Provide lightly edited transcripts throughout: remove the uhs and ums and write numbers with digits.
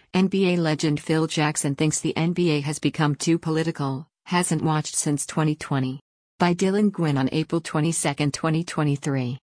NBA legend Phil Jackson thinks the NBA has become too political, hasn't watched since 2020. By Dylan Gwynn on April 22, 2023.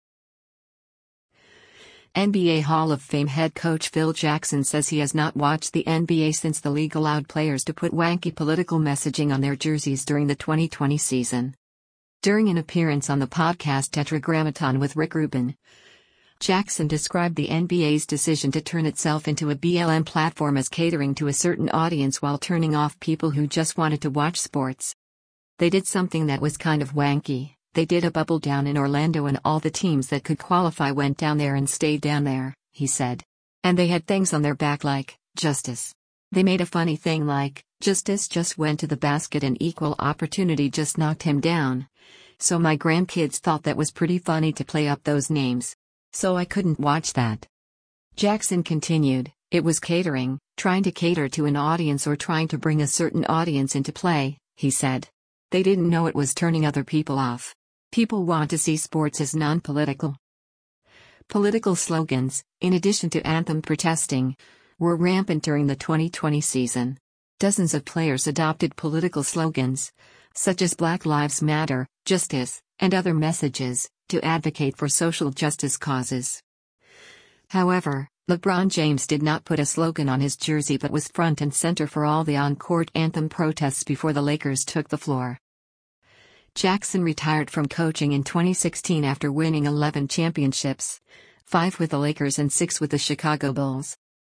NBA Hall of Fame head coach Phil Jackson says he has not watched the NBA since the league allowed players to put wanky political messaging on their jerseys during the 2020 season. During an appearance on the podcast Tetragrammaton with Rick Rubin, Jackson described the NBA's decision to turn itself into a BLM platform as catering to a certain audience while turning off people who just wanted to watch sports. They did something that was kind of wanky. They did a bubble down in Orlando and all the teams that could qualify went down there and stayed down there, he said. And they had things on their back like, justice. They made a funny thing like, justice just went to the basket and equal opportunity just knocked him down. So my grandkids thought that was pretty funny to play up those names. So I couldn't watch that. Jackson continued, it was catering, trying to cater to an audience or trying to bring a certain audience into play, he said. They didn't know it was turning other people off. People want to see sports as non-political. Political slogans, in addition to anthem protesting, were rampant during the 2020 season. Dozens of players adopted political slogans, such as Black Lives Matter, Justice, and other messages, to advocate for social justice causes. However, LeBron James did not put a slogan on his jersey but was front and center for all the on-court anthem protests before the Lakers took the floor. Jackson retired from coaching in 2016 after winning 11 championships, 5 with the Lakers and 6 with the Chicago Bulls.